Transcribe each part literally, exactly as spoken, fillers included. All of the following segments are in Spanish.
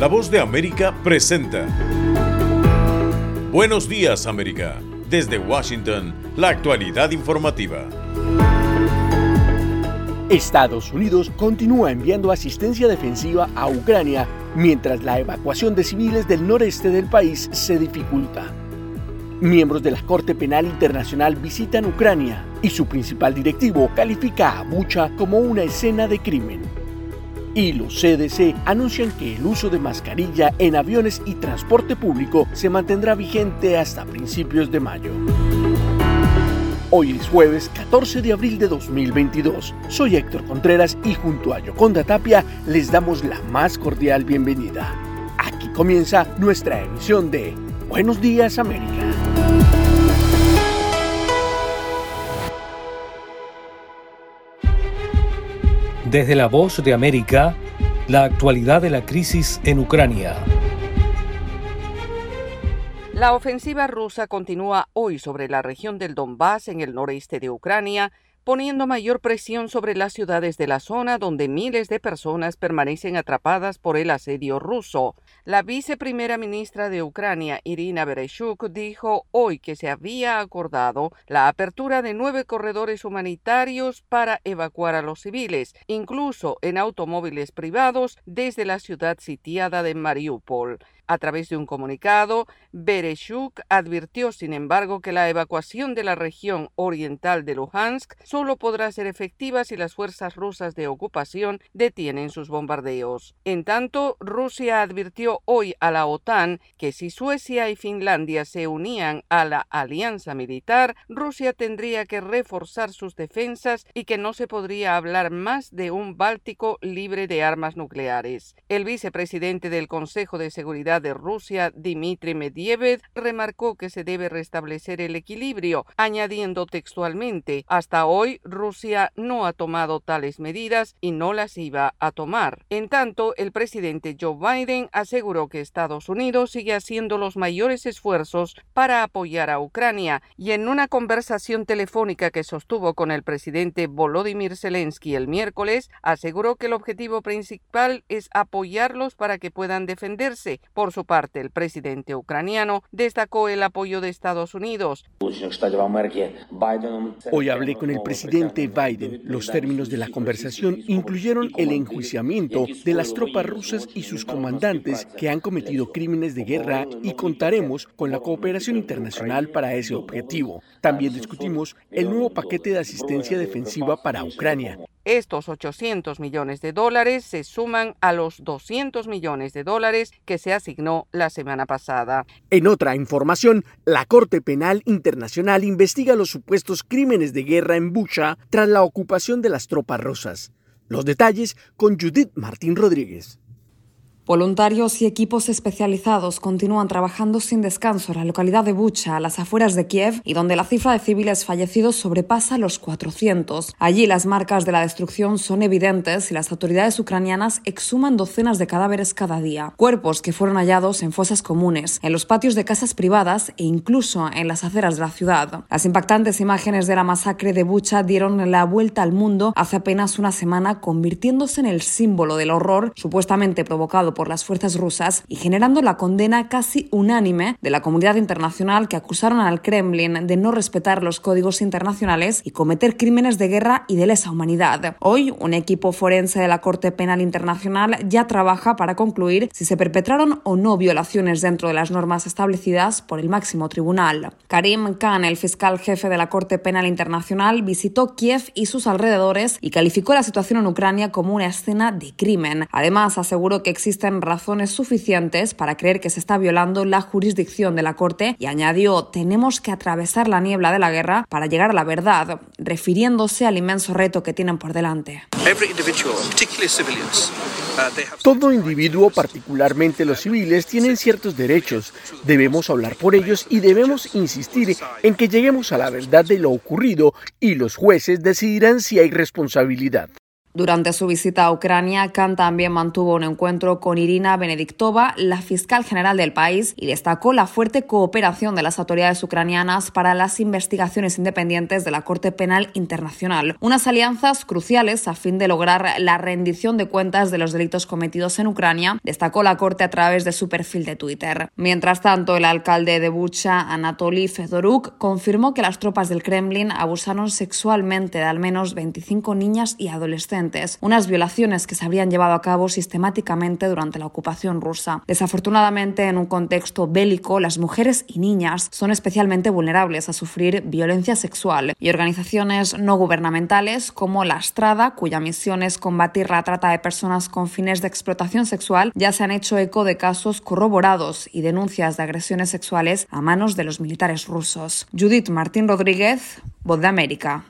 La Voz de América presenta Buenos Días, América. Desde Washington, la actualidad informativa. Estados Unidos continúa enviando asistencia defensiva a Ucrania mientras la evacuación de civiles del noreste del país se dificulta. Miembros de la Corte Penal Internacional visitan Ucrania y su principal directivo califica a Bucha como una escena de crimen. Y los C D C anuncian que el uso de mascarilla en aviones y transporte público se mantendrá vigente hasta principios de mayo. Hoy es jueves catorce de abril de dos mil veintidós. Soy Héctor Contreras y junto a Yoconda Tapia les damos la más cordial bienvenida. Aquí comienza nuestra emisión de Buenos Días, América. Desde La Voz de América, la actualidad de la crisis en Ucrania. La ofensiva rusa continúa hoy sobre la región del Donbass en el noreste de Ucrania, poniendo mayor presión sobre las ciudades de la zona donde miles de personas permanecen atrapadas por el asedio ruso. La viceprimera ministra de Ucrania, Irina Vereshchuk, dijo hoy que se había acordado la apertura de nueve corredores humanitarios para evacuar a los civiles, incluso en automóviles privados, desde la ciudad sitiada de Mariupol. A través de un comunicado, Vereshchuk advirtió, sin embargo, que la evacuación de la región oriental de Luhansk solo podrá ser efectiva si las fuerzas rusas de ocupación detienen sus bombardeos. En tanto, Rusia advirtió hoy a la OTAN que si Suecia y Finlandia se unían a la alianza militar, Rusia tendría que reforzar sus defensas y que no se podría hablar más de un Báltico libre de armas nucleares. El vicepresidente del Consejo de Seguridad de Rusia, Dmitry Medvedev, remarcó que se debe restablecer el equilibrio, añadiendo textualmente: hasta hoy Rusia no ha tomado tales medidas y no las iba a tomar. En tanto, el presidente Joe Biden aseguró que Estados Unidos sigue haciendo los mayores esfuerzos para apoyar a Ucrania y en una conversación telefónica que sostuvo con el presidente Volodymyr Zelensky el miércoles, aseguró que el objetivo principal es apoyarlos para que puedan defenderse. Por su parte, el presidente ucraniano destacó el apoyo de Estados Unidos. Hoy hablé con el presidente Biden. Los términos de la conversación incluyeron el enjuiciamiento de las tropas rusas y sus comandantes que han cometido crímenes de guerra y contaremos con la cooperación internacional para ese objetivo. También discutimos el nuevo paquete de asistencia defensiva para Ucrania. Estos ochocientos millones de dólares se suman a los doscientos millones de dólares que se asignó la semana pasada. En otra información, la Corte Penal Internacional investiga los supuestos crímenes de guerra en Bucha tras la ocupación de las tropas rusas. Los detalles con Judith Martín Rodríguez. Voluntarios y equipos especializados continúan trabajando sin descanso en la localidad de Bucha, a las afueras de Kiev, y donde la cifra de civiles fallecidos sobrepasa los cuatrocientos. Allí las marcas de la destrucción son evidentes y las autoridades ucranianas exhuman docenas de cadáveres cada día. Cuerpos que fueron hallados en fosas comunes, en los patios de casas privadas e incluso en las aceras de la ciudad. Las impactantes imágenes de la masacre de Bucha dieron la vuelta al mundo hace apenas una semana, convirtiéndose en el símbolo del horror supuestamente provocado por las fuerzas rusas y generando la condena casi unánime de la comunidad internacional, que acusaron al Kremlin de no respetar los códigos internacionales y cometer crímenes de guerra y de lesa humanidad. Hoy, un equipo forense de la Corte Penal Internacional ya trabaja para concluir si se perpetraron o no violaciones dentro de las normas establecidas por el máximo tribunal. Karim Khan, el fiscal jefe de la Corte Penal Internacional, visitó Kiev y sus alrededores y calificó la situación en Ucrania como una escena de crimen. Además, aseguró que existe razones suficientes para creer que se está violando la jurisdicción de la Corte y añadió: tenemos que atravesar la niebla de la guerra para llegar a la verdad, refiriéndose al inmenso reto que tienen por delante. Todo individuo, particularmente los civiles, tienen ciertos derechos. Debemos hablar por ellos y debemos insistir en que lleguemos a la verdad de lo ocurrido y los jueces decidirán si hay responsabilidad. Durante su visita a Ucrania, Khan también mantuvo un encuentro con Irina Benediktova, la fiscal general del país, y destacó la fuerte cooperación de las autoridades ucranianas para las investigaciones independientes de la Corte Penal Internacional, unas alianzas cruciales a fin de lograr la rendición de cuentas de los delitos cometidos en Ucrania, destacó la Corte a través de su perfil de Twitter. Mientras tanto, el alcalde de Bucha, Anatoly Fedoruk, confirmó que las tropas del Kremlin abusaron sexualmente de al menos veinticinco niñas y adolescentes, unas violaciones que se habrían llevado a cabo sistemáticamente durante la ocupación rusa. Desafortunadamente, en un contexto bélico, las mujeres y niñas son especialmente vulnerables a sufrir violencia sexual, y organizaciones no gubernamentales como la Strada, cuya misión es combatir la trata de personas con fines de explotación sexual, ya se han hecho eco de casos corroborados y denuncias de agresiones sexuales a manos de los militares rusos. Judith Martín Rodríguez, Voz de América.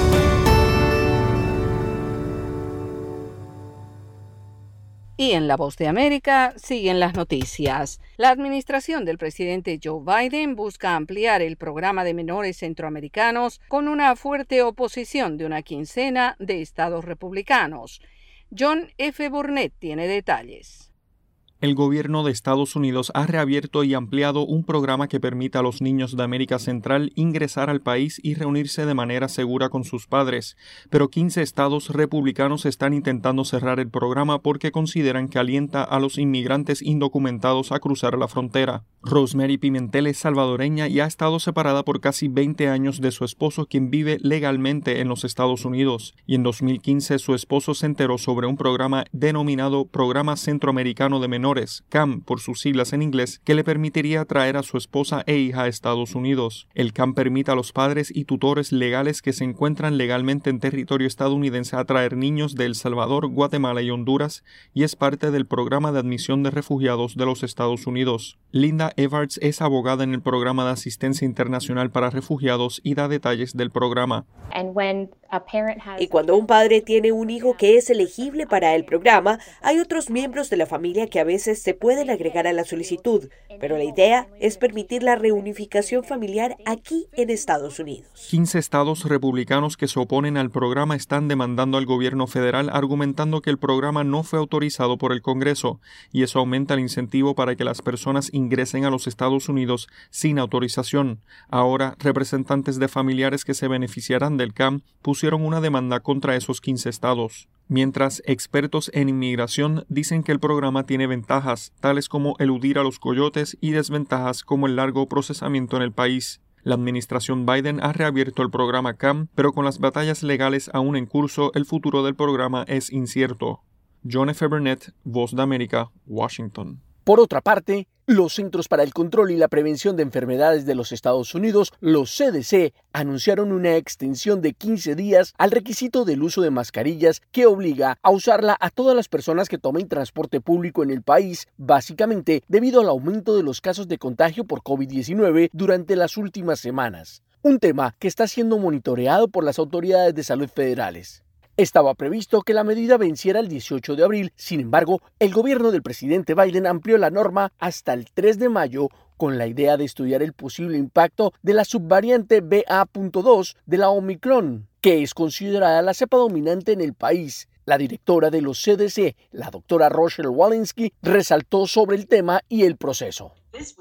Y en La Voz de América siguen las noticias. La administración del presidente Joe Biden busca ampliar el programa de menores centroamericanos con una fuerte oposición de una quincena de estados republicanos. John F. Burnett tiene detalles. El gobierno de Estados Unidos ha reabierto y ampliado un programa que permite a los niños de América Central ingresar al país y reunirse de manera segura con sus padres, pero quince estados republicanos están intentando cerrar el programa porque consideran que alienta a los inmigrantes indocumentados a cruzar la frontera. Rosemary Pimentel es salvadoreña y ha estado separada por casi veinte años de su esposo, quien vive legalmente en los Estados Unidos, y en dos mil quince su esposo se enteró sobre un programa denominado Programa Centroamericano de Menores, C A M por sus siglas en inglés, que le permitiría traer a su esposa e hija a Estados Unidos. El C A M permite a los padres y tutores legales que se encuentran legalmente en territorio estadounidense a traer niños de El Salvador, Guatemala y Honduras, y es parte del programa de admisión de refugiados de los Estados Unidos. Linda Evarts es abogada en el programa de asistencia internacional para refugiados y da detalles del programa. Y cuando un padre tiene un hijo que es elegible para el programa, hay otros miembros de la familia que a veces se pueden agregar a la solicitud, pero la idea es permitir la reunificación familiar aquí en Estados Unidos. quince estados republicanos que se oponen al programa están demandando al gobierno federal, argumentando que el programa no fue autorizado por el Congreso, y eso aumenta el incentivo para que las personas ingresen a los Estados Unidos sin autorización. Ahora, representantes de familiares que se beneficiarán del C A M pusieron una demanda contra esos quince estados. Mientras expertos en inmigración dicen que el programa tiene ventajas, tales como eludir a los coyotes, y desventajas como el largo procesamiento en el país. La administración Biden ha reabierto el programa C A M, pero con las batallas legales aún en curso, el futuro del programa es incierto. John F. Burnett, Voz de América, Washington. Por otra parte, los Centros para el Control y la Prevención de Enfermedades de los Estados Unidos, los C D C, anunciaron una extensión de quince días al requisito del uso de mascarillas que obliga a usarla a todas las personas que tomen transporte público en el país, básicamente debido al aumento de los casos de contagio por COVID diecinueve durante las últimas semanas. Un tema que está siendo monitoreado por las autoridades de salud federales. Estaba previsto que la medida venciera el dieciocho de abril, sin embargo, el gobierno del presidente Biden amplió la norma hasta el tres de mayo con la idea de estudiar el posible impacto de la subvariante B A punto dos de la Omicron, que es considerada la cepa dominante en el país. La directora de los C D C, la doctora Rochelle Walensky, resaltó sobre el tema y el proceso.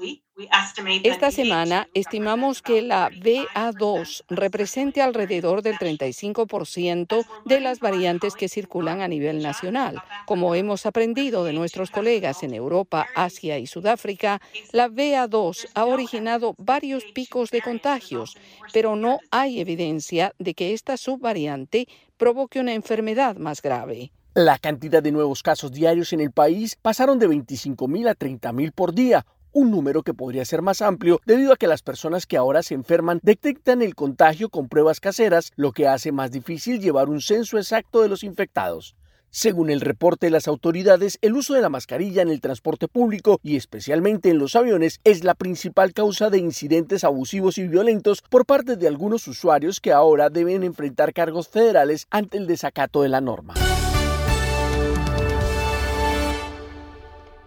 Esta semana estimamos que la B A dos represente alrededor del treinta y cinco por ciento de las variantes que circulan a nivel nacional. Como hemos aprendido de nuestros colegas en Europa, Asia y Sudáfrica, la B A dos ha originado varios picos de contagios, pero no hay evidencia de que esta subvariante provoque una enfermedad más grave. La cantidad de nuevos casos diarios en el país pasaron de veinticinco mil a treinta mil por día, un número que podría ser más amplio debido a que las personas que ahora se enferman detectan el contagio con pruebas caseras, lo que hace más difícil llevar un censo exacto de los infectados. Según el reporte de las autoridades, el uso de la mascarilla en el transporte público y especialmente en los aviones es la principal causa de incidentes abusivos y violentos por parte de algunos usuarios que ahora deben enfrentar cargos federales ante el desacato de la norma.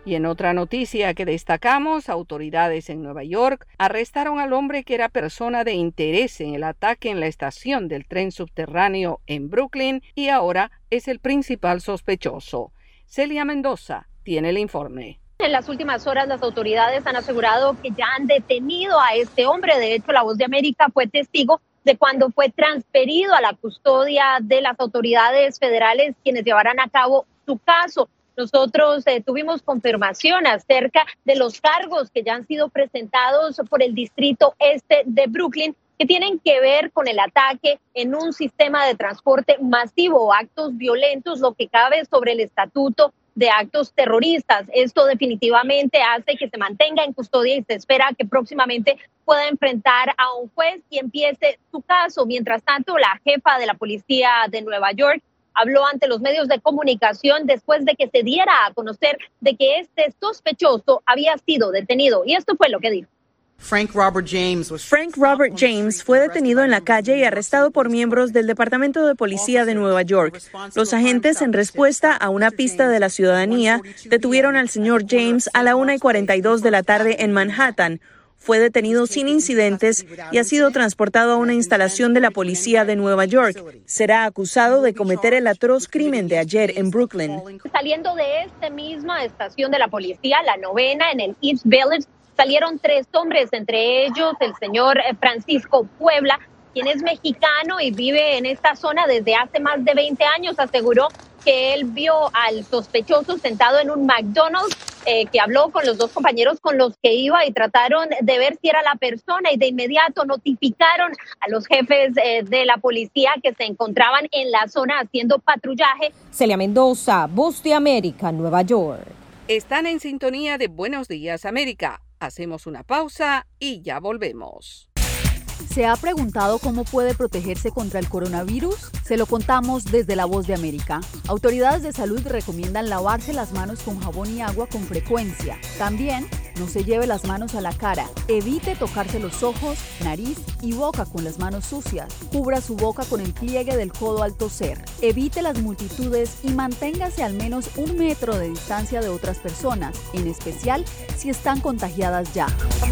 Y en otra noticia que destacamos, autoridades en Nueva York arrestaron al hombre que era persona de interés en el ataque en la estación del tren subterráneo en Brooklyn y ahora es el principal sospechoso. Celia Mendoza tiene el informe. En las últimas horas, las autoridades han asegurado que ya han detenido a este hombre. De hecho, La Voz de América fue testigo de cuando fue transferido a la custodia de las autoridades federales, quienes llevarán a cabo su caso. Nosotros eh, tuvimos confirmación acerca de los cargos que ya han sido presentados por el Distrito Este de Brooklyn, que tienen que ver con el ataque en un sistema de transporte masivo o actos violentos, lo que cabe sobre el estatuto de actos terroristas. Esto definitivamente hace que se mantenga en custodia y se espera que próximamente pueda enfrentar a un juez y empiece su caso. Mientras tanto, la jefa de la policía de Nueva York habló ante los medios de comunicación después de que se diera a conocer de que este sospechoso había sido detenido. Y esto fue lo que dijo. Frank Robert James was... Frank Robert James fue detenido en la calle y arrestado por miembros del Departamento de Policía de Nueva York. Los agentes, en respuesta a una pista de la ciudadanía, detuvieron al señor James a la una y cuarenta y dos de la tarde en Manhattan. Fue detenido sin incidentes y ha sido transportado a una instalación de la policía de Nueva York. Será acusado de cometer el atroz crimen de ayer en Brooklyn. Saliendo de esta misma estación de la policía, la novena, en el East Village, salieron tres hombres, entre ellos el señor Francisco Puebla, quien es mexicano y vive en esta zona desde hace más de veinte años. Aseguró que él vio al sospechoso sentado en un McDonald's, eh, que habló con los dos compañeros con los que iba y trataron de ver si era la persona y de inmediato notificaron a los jefes eh, de la policía que se encontraban en la zona haciendo patrullaje. Celia Mendoza, Voz de América, Nueva York. Están en sintonía de Buenos Días América. Hacemos una pausa y ya volvemos. ¿Se ha preguntado cómo puede protegerse contra el coronavirus? Se lo contamos desde La Voz de América. Autoridades de salud recomiendan lavarse las manos con jabón y agua con frecuencia. También, no se lleve las manos a la cara. Evite tocarse los ojos, nariz y boca con las manos sucias. Cubra su boca con el pliegue del codo al toser. Evite las multitudes y manténgase al menos un metro de distancia de otras personas, en especial si están contagiadas ya.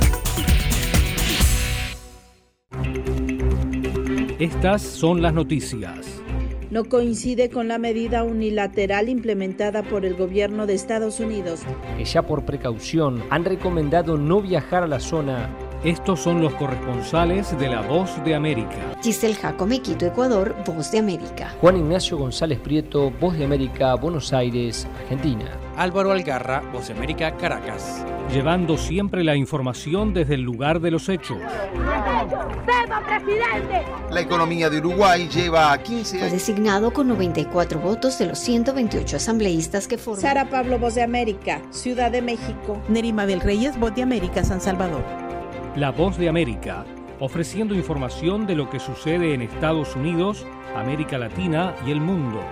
Estas son las noticias. No coincide con la medida unilateral implementada por el gobierno de Estados Unidos. Que ya por precaución han recomendado no viajar a la zona. Estos son los corresponsales de La Voz de América. Giselle Jacome, Quito, Ecuador, Voz de América. Juan Ignacio González Prieto, Voz de América, Buenos Aires, Argentina. Álvaro Algarra, Voz de América, Caracas. Llevando siempre la información desde el lugar de los hechos. ¡Viva presidente! La economía de Uruguay lleva quince años. Fue designado con noventa y cuatro votos de los ciento veintiocho asambleístas que forman. Sara Pablo, Voz de América, Ciudad de México. Neri Mabel Reyes, Voz de América, San Salvador. La Voz de América, ofreciendo información de lo que sucede en Estados Unidos, América Latina y el mundo.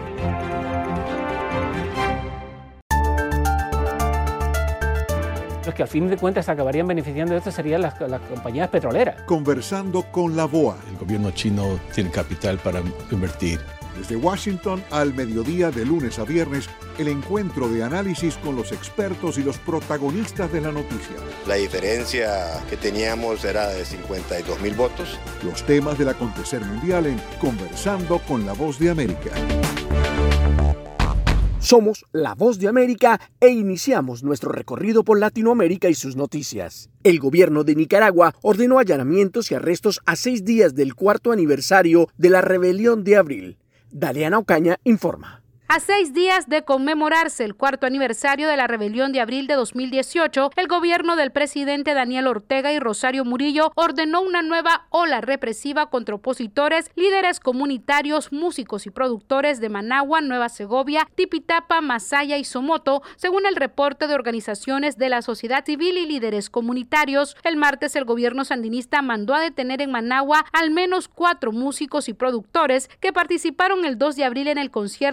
Los que al fin de cuentas acabarían beneficiando de esto serían las, las compañías petroleras. Conversando con la B O A. El gobierno chino tiene capital para invertir. Desde Washington al mediodía de lunes a viernes, el encuentro de análisis con los expertos y los protagonistas de la noticia. La diferencia que teníamos era de cincuenta y dos mil votos. Los temas del acontecer mundial en Conversando con la Voz de América. Somos La Voz de América e iniciamos nuestro recorrido por Latinoamérica y sus noticias. El gobierno de Nicaragua ordenó allanamientos y arrestos a seis días del cuarto aniversario de la rebelión de abril. Daliana Ocaña informa. A seis días de conmemorarse el cuarto aniversario de la rebelión de abril de dos mil dieciocho, el gobierno del presidente Daniel Ortega y Rosario Murillo ordenó una nueva ola represiva contra opositores, líderes comunitarios, músicos y productores de Managua, Nueva Segovia, Tipitapa, Masaya y Somoto, según el reporte de organizaciones de la sociedad civil y líderes comunitarios. El martes el gobierno sandinista mandó a detener en Managua al menos cuatro músicos y productores que participaron el dos de abril en el concierto del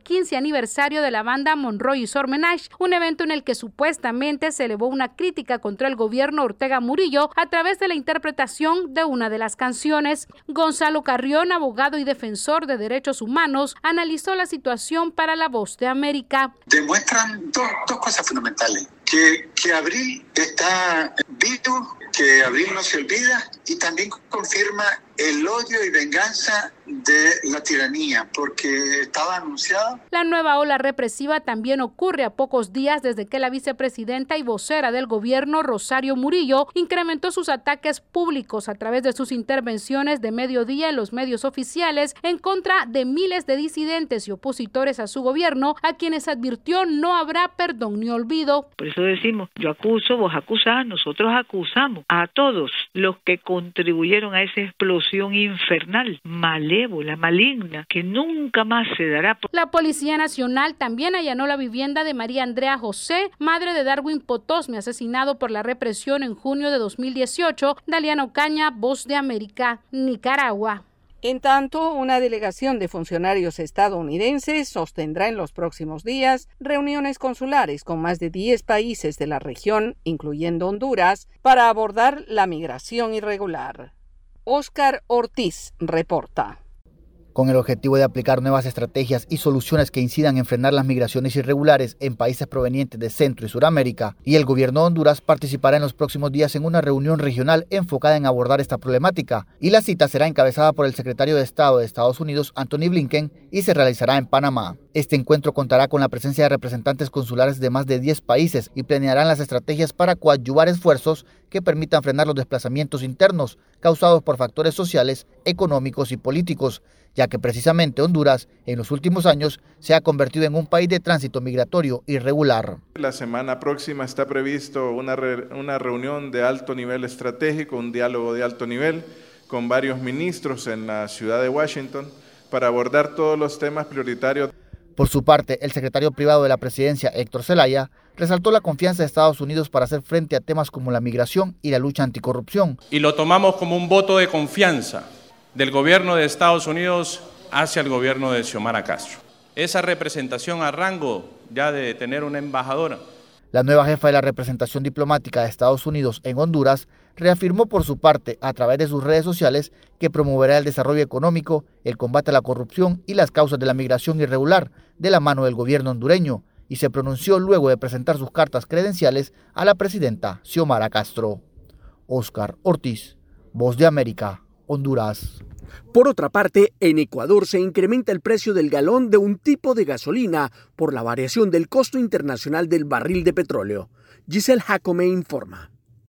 quince aniversario de la banda Monroy y Sormenage, un evento en el que supuestamente se elevó una crítica contra el gobierno Ortega Murillo a través de la interpretación de una de las canciones. Gonzalo Carrión, abogado y defensor de derechos humanos, analizó la situación para La Voz de América. Demuestran dos, dos cosas fundamentales, que, que Abril está vivo, que Abril no se olvida, y también confirma el odio y venganza de la tiranía, porque estaba anunciado. La nueva ola represiva también ocurre a pocos días desde que la vicepresidenta y vocera del gobierno, Rosario Murillo, incrementó sus ataques públicos a través de sus intervenciones de mediodía en los medios oficiales en contra de miles de disidentes y opositores a su gobierno, a quienes advirtió no habrá perdón ni olvido. Por eso decimos, yo acuso, vos acusás, nosotros acusamos a todos los que contribuyeron a esa explosión infernal, malévola, maligna, que nunca más se dará. La Policía Nacional también allanó la vivienda de María Andrea José, madre de Darwin Potosme, asesinado por la represión en junio de dos mil dieciocho. Daliana Ocaña, Voz de América, Nicaragua. En tanto, una delegación de funcionarios estadounidenses sostendrá en los próximos días reuniones consulares con más de diez países de la región, incluyendo Honduras, para abordar la migración irregular. Óscar Ortiz reporta. Con el objetivo de aplicar nuevas estrategias y soluciones que incidan en frenar las migraciones irregulares en países provenientes de Centro y Suramérica, y el gobierno de Honduras participará en los próximos días en una reunión regional enfocada en abordar esta problemática, y la cita será encabezada por el secretario de Estado de Estados Unidos, Anthony Blinken, y se realizará en Panamá. Este encuentro contará con la presencia de representantes consulares de más de diez países y planearán las estrategias para coadyuvar esfuerzos que permitan frenar los desplazamientos internos causados por factores sociales, económicos y políticos, ya que precisamente Honduras en los últimos años se ha convertido en un país de tránsito migratorio irregular. La semana próxima está previsto una, re, una reunión de alto nivel estratégico, un diálogo de alto nivel con varios ministros en la ciudad de Washington para abordar todos los temas prioritarios. Por su parte, el secretario privado de la presidencia, Héctor Zelaya, resaltó la confianza de Estados Unidos para hacer frente a temas como la migración y la lucha anticorrupción. Y lo tomamos como un voto de confianza del gobierno de Estados Unidos hacia el gobierno de Xiomara Castro. Esa representación a rango ya de tener una embajadora. La nueva jefa de la representación diplomática de Estados Unidos en Honduras reafirmó por su parte a través de sus redes sociales que promoverá el desarrollo económico, el combate a la corrupción y las causas de la migración irregular de la mano del gobierno hondureño, y se pronunció luego de presentar sus cartas credenciales a la presidenta Xiomara Castro. Óscar Ortiz, Voz de América, Honduras. Por otra parte, en Ecuador se incrementa el precio del galón de un tipo de gasolina por la variación del costo internacional del barril de petróleo. Giselle Jacome informa.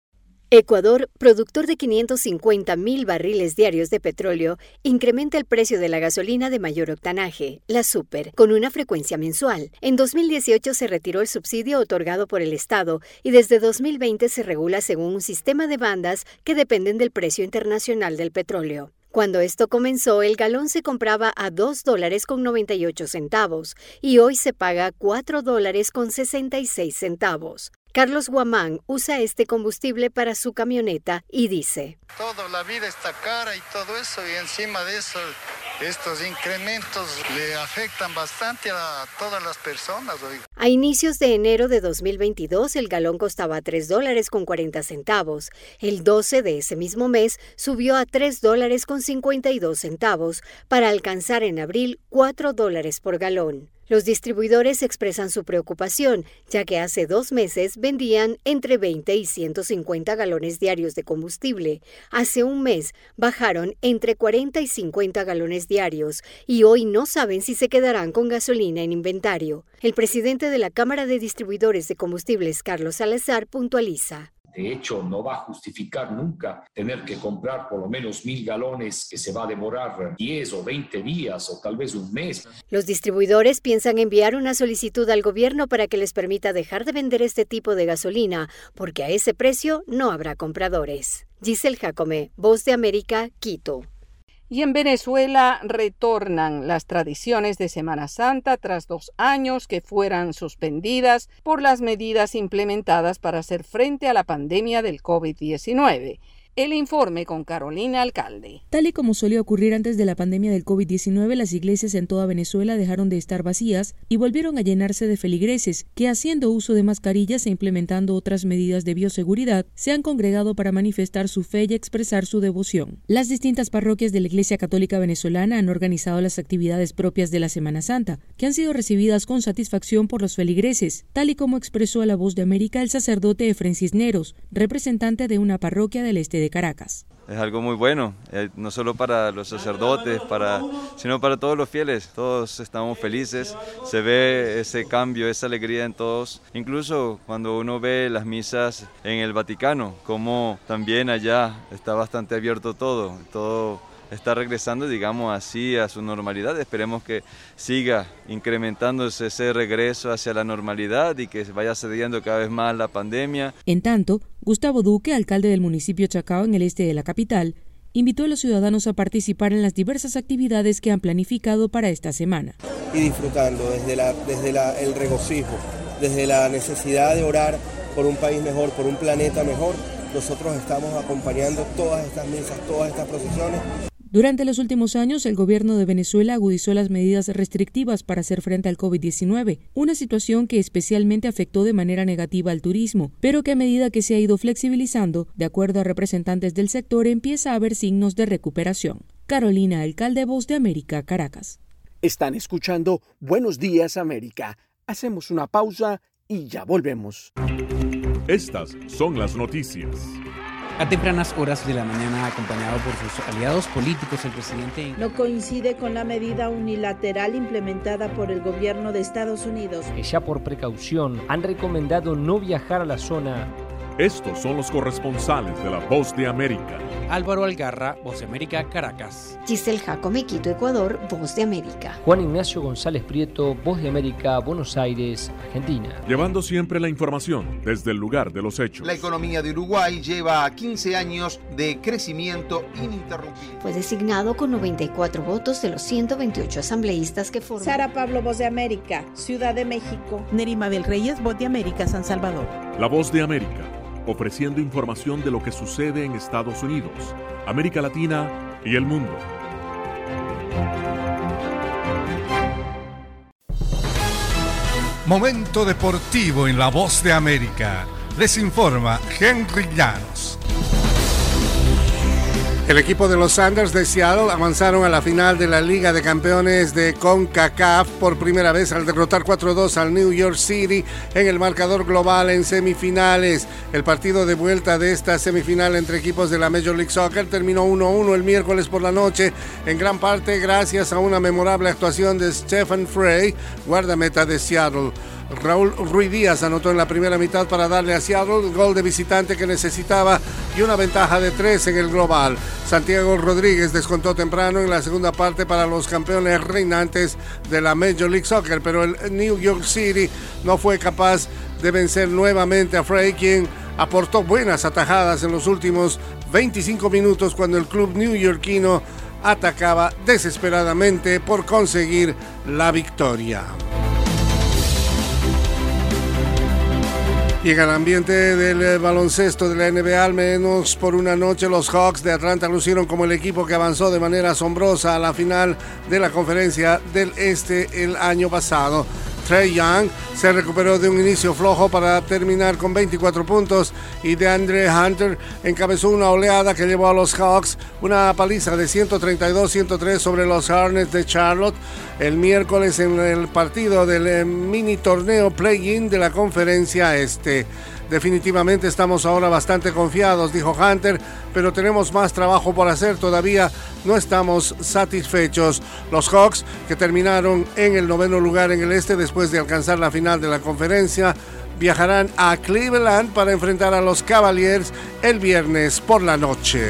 Ecuador, productor de quinientos cincuenta mil barriles diarios de petróleo, incrementa el precio de la gasolina de mayor octanaje, la Super, con una frecuencia mensual. En dos mil dieciocho se retiró el subsidio otorgado por el Estado y desde dos mil veinte se regula según un sistema de bandas que dependen del precio internacional del petróleo. Cuando esto comenzó, el galón se compraba a dos dólares con noventa y ocho centavos y hoy se paga cuatro dólares con sesenta y seis centavos. Carlos Guamán usa este combustible para su camioneta y dice: Toda la vida está cara y todo eso, y encima de eso, estos incrementos le afectan bastante a todas las personas. Oiga. A inicios de enero de dos mil veintidós, el galón costaba tres dólares con cuarenta centavos. El doce de ese mismo mes subió a tres dólares con cincuenta y dos centavos, para alcanzar en abril cuatro dólares por galón. Los distribuidores expresan su preocupación, ya que hace dos meses vendían entre veinte y ciento cincuenta galones diarios de combustible. Hace un mes bajaron entre cuarenta y cincuenta galones diarios y hoy no saben si se quedarán con gasolina en inventario. El presidente de la Cámara de Distribuidores de Combustibles, Carlos Salazar, puntualiza. De hecho, no va a justificar nunca tener que comprar por lo menos mil galones que se va a demorar diez o veinte días o tal vez un mes. Los distribuidores piensan enviar una solicitud al gobierno para que les permita dejar de vender este tipo de gasolina, porque a ese precio no habrá compradores. Giselle Jacome, Voz de América, Quito. Y en Venezuela retornan las tradiciones de Semana Santa tras dos años que fueran suspendidas por las medidas implementadas para hacer frente a la pandemia del COVID diecinueve. El informe con Carolina Alcalde. Tal y como solía ocurrir antes de la pandemia del COVID diecinueve, las iglesias en toda Venezuela dejaron de estar vacías y volvieron a llenarse de feligreses que, haciendo uso de mascarillas e implementando otras medidas de bioseguridad, se han congregado para manifestar su fe y expresar su devoción. Las distintas parroquias de la Iglesia Católica Venezolana han organizado las actividades propias de la Semana Santa, que han sido recibidas con satisfacción por los feligreses, tal y como expresó a La Voz de América el sacerdote Efren Cisneros, representante de una parroquia del este de Caracas. Es algo muy bueno, eh, no solo para los sacerdotes, para, sino para todos los fieles. Todos estamos felices, se ve ese cambio, esa alegría en todos. Incluso cuando uno ve las misas en el Vaticano, como también allá está bastante abierto todo, todo está regresando, digamos así, a su normalidad. Esperemos que siga incrementándose ese regreso hacia la normalidad y que vaya cediendo cada vez más la pandemia. En tanto, Gustavo Duque, alcalde del municipio Chacao en el este de la capital, invitó a los ciudadanos a participar en las diversas actividades que han planificado para esta semana. Y disfrutando desde, la, desde la, el regocijo, desde la necesidad de orar por un país mejor, por un planeta mejor, nosotros estamos acompañando todas estas misas, todas estas procesiones. Durante los últimos años, el gobierno de Venezuela agudizó las medidas restrictivas para hacer frente al COVID diecinueve, una situación que especialmente afectó de manera negativa al turismo, pero que a medida que se ha ido flexibilizando, de acuerdo a representantes del sector, empieza a haber signos de recuperación. Carolina Alcalde, Voz de América, Caracas. Están escuchando Buenos Días América. Hacemos una pausa y ya volvemos. Estas son las noticias. A tempranas horas de la mañana, acompañado por sus aliados políticos, el presidente no coincide con la medida unilateral implementada por el gobierno de Estados Unidos. Que ya por precaución han recomendado no viajar a la zona. Estos son los corresponsales de La Voz de América. Álvaro Algarra, Voz de América, Caracas. Giselle Jacome, Quito, Ecuador, Voz de América. Juan Ignacio González Prieto, Voz de América, Buenos Aires, Argentina. Llevando siempre la información desde el lugar de los hechos. La economía de Uruguay lleva quince años de crecimiento ininterrumpido. Fue designado con noventa y cuatro votos de los ciento veintiocho asambleístas que forman. Sara Pablo, Voz de América, Ciudad de México. Neri Mabel Reyes, Voz de América, San Salvador. La Voz de América, ofreciendo información de lo que sucede en Estados Unidos, América Latina y el mundo. Momento deportivo en La Voz de América. Les informa Henry Llanos. El equipo de los Sounders de Seattle avanzaron a la final de la Liga de Campeones de CONCACAF por primera vez al derrotar cuatro a dos al New York City en el marcador global en semifinales. El partido de vuelta de esta semifinal entre equipos de la Major League Soccer terminó uno a uno el miércoles por la noche, en gran parte gracias a una memorable actuación de Stephen Frey, guardameta de Seattle. Raúl Ruiz Díaz anotó en la primera mitad para darle a Seattle el gol de visitante que necesitaba y una ventaja de tres en el global. Santiago Rodríguez descontó temprano en la segunda parte para los campeones reinantes de la Major League Soccer, pero el New York City no fue capaz de vencer nuevamente a Frey, quien aportó buenas atajadas en los últimos veinticinco minutos cuando el club neoyorquino atacaba desesperadamente por conseguir la victoria. Y en el ambiente del baloncesto de la N B A, al menos por una noche, los Hawks de Atlanta lucieron como el equipo que avanzó de manera asombrosa a la final de la Conferencia del Este el año pasado. Trae Young se recuperó de un inicio flojo para terminar con veinticuatro puntos y DeAndre Hunter encabezó una oleada que llevó a los Hawks una paliza de ciento treinta y dos a ciento tres sobre los Hornets de Charlotte el miércoles en el partido del mini torneo play-in de la Conferencia Este. Definitivamente estamos ahora bastante confiados, dijo Hunter, pero tenemos más trabajo por hacer, todavía no estamos satisfechos. Los Hawks, que terminaron en el noveno lugar en el este después de alcanzar la final de la conferencia, viajarán a Cleveland para enfrentar a los Cavaliers el viernes por la noche.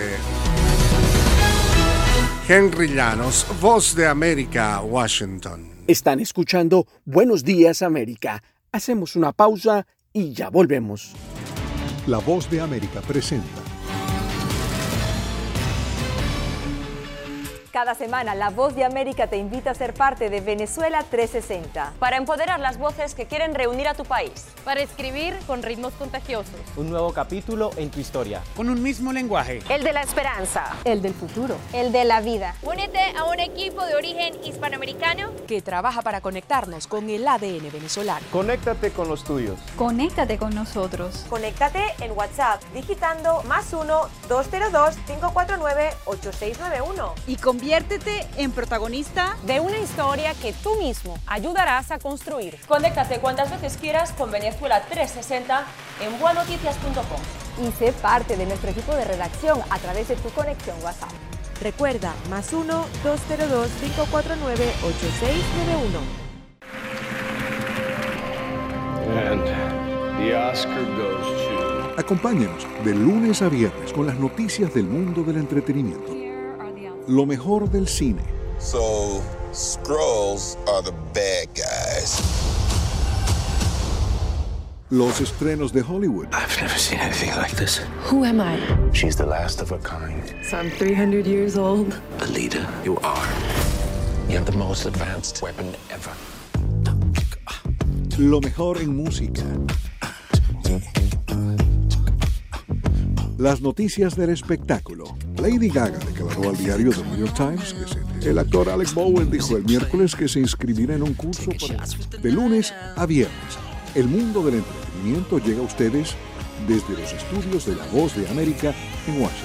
Henry Llanos, Voz de América, Washington. Están escuchando Buenos Días América. Hacemos una pausa y ya volvemos. La Voz de América presenta Cada semana, La Voz de América te invita a ser parte de Venezuela trescientos sesenta. Para empoderar las voces que quieren reunir a tu país. Para escribir con ritmos contagiosos. Un nuevo capítulo en tu historia. Con un mismo lenguaje. El de la esperanza. El del futuro. El de la vida. Únete a un equipo de origen hispanoamericano que trabaja para conectarnos con el A D N venezolano. Conéctate con los tuyos. Conéctate con nosotros. Conéctate en WhatsApp digitando más uno, dos cero dos, cinco cuatro nueve, ocho seis nueve uno. Y conviértete en protagonista de una historia que tú mismo ayudarás a construir. Conéctate cuantas veces quieras con Venezuela trescientos sesenta en bua noticias punto com. Y sé parte de nuestro equipo de redacción a través de tu conexión WhatsApp. Recuerda, más uno, dos cero dos, cinco cuatro nueve, ocho seis nueve uno. And the Oscar goes to... Acompáñenos de lunes a viernes con las noticias del mundo del entretenimiento. Lo mejor del cine. So, Skrulls are the bad guys. Los estrenos de Hollywood. I've never seen anything like this. Who am I? She's the last of her kind. So I'm three hundred years old. Alita, you are. You have the most advanced weapon ever. Lo mejor en música. Las noticias del espectáculo. Lady Gaga declaró al diario The New York Times que se... El actor Alec Bowen dijo el miércoles que se inscribirá en un curso para... De lunes a viernes. El mundo del entretenimiento llega a ustedes desde los estudios de La Voz de América en Washington.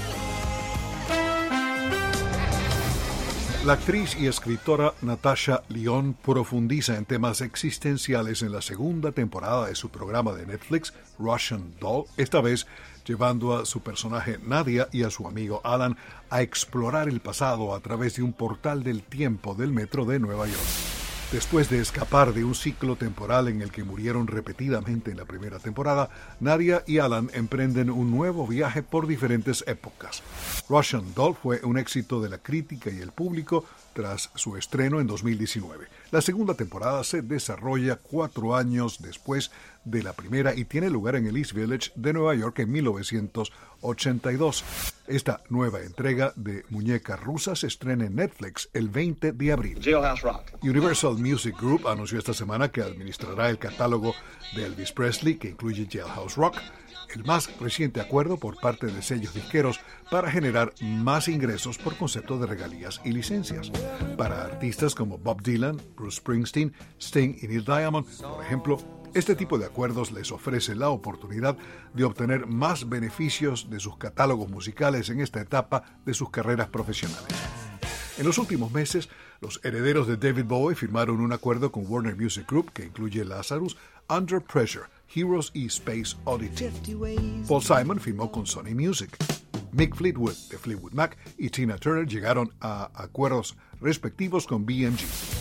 La actriz y escritora Natasha Lyonne profundiza en temas existenciales en la segunda temporada de su programa de Netflix, Russian Doll, esta vez llevando a su personaje Nadia y a su amigo Alan a explorar el pasado a través de un portal del tiempo del metro de Nueva York. Después de escapar de un ciclo temporal en el que murieron repetidamente en la primera temporada, Nadia y Alan emprenden un nuevo viaje por diferentes épocas. Russian Doll fue un éxito de la crítica y el público tras su estreno en dos mil diecinueve. La segunda temporada se desarrolla cuatro años después de la primera y tiene lugar en el East Village de Nueva York en mil novecientos ochenta y dos. Esta nueva entrega de Muñecas Rusas se estrena en Netflix el veinte de abril. Jailhouse Rock. Universal Music Group anunció esta semana que administrará el catálogo de Elvis Presley, que incluye Jailhouse Rock, el más reciente acuerdo por parte de sellos disqueros para generar más ingresos por concepto de regalías y licencias. Para artistas como Bob Dylan, Bruce Springsteen, Sting y Neil Diamond, por ejemplo, este tipo de acuerdos les ofrece la oportunidad de obtener más beneficios de sus catálogos musicales en esta etapa de sus carreras profesionales. En los últimos meses, los herederos de David Bowie firmaron un acuerdo con Warner Music Group que incluye Lazarus, Under Pressure, Heroes y Space Oddity. Paul Simon firmó con Sony Music. Mick Fleetwood de Fleetwood Mac y Tina Turner llegaron a acuerdos respectivos con B M G.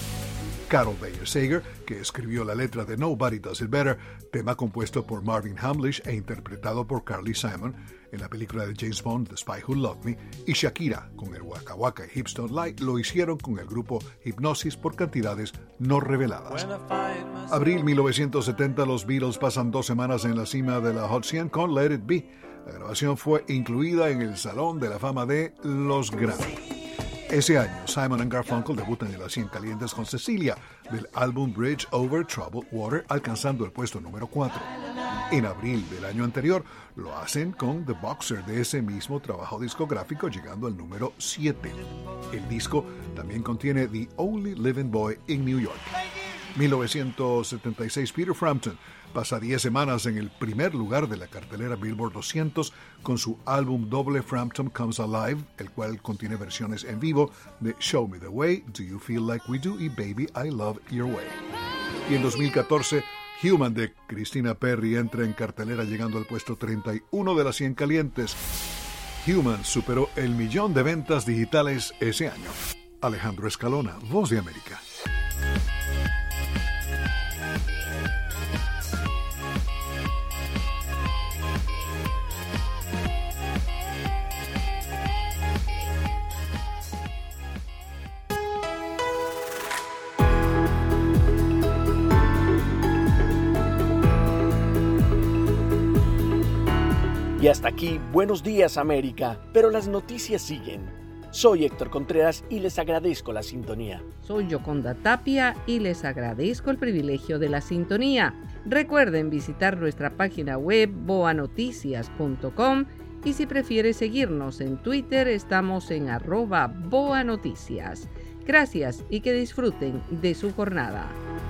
Carol Bayer Sager, que escribió la letra de Nobody Does It Better, tema compuesto por Marvin Hamlish e interpretado por Carly Simon en la película de James Bond The Spy Who Loved Me, y Shakira con el Waka Waka y Hips Don't Lie lo hicieron con el grupo Hipnosis por cantidades no reveladas. Abril mil novecientos setenta, los Beatles pasan dos semanas en la cima de la Hot cien con Let It Be. La grabación fue incluida en el Salón de la Fama de los Grammy. Ese año, Simon and Garfunkel debutan en las cien calientes con Cecilia, del álbum Bridge Over Troubled Water, alcanzando el puesto número cuatro. En abril del año anterior, lo hacen con The Boxer de ese mismo trabajo discográfico, llegando al número siete. El disco también contiene The Only Living Boy in New York. mil novecientos setenta y seis, Peter Frampton pasa diez semanas en el primer lugar de la cartelera Billboard doscientos con su álbum doble Frampton Comes Alive, el cual contiene versiones en vivo de Show Me the Way, Do You Feel Like We Do y Baby I Love Your Way. Y en dos mil catorce, Human de Christina Perri entra en cartelera llegando al puesto treinta y uno de las cien calientes. Human superó el millón de ventas digitales ese año. Alejandro Escalona, Voz de América. Y hasta aquí, Buenos Días América, pero las noticias siguen. Soy Héctor Contreras y les agradezco la sintonía. Soy Yoconda Tapia y les agradezco el privilegio de la sintonía. Recuerden visitar nuestra página web boa noticias punto com y si prefiere seguirnos en Twitter estamos en arroba boanoticias. Gracias y que disfruten de su jornada.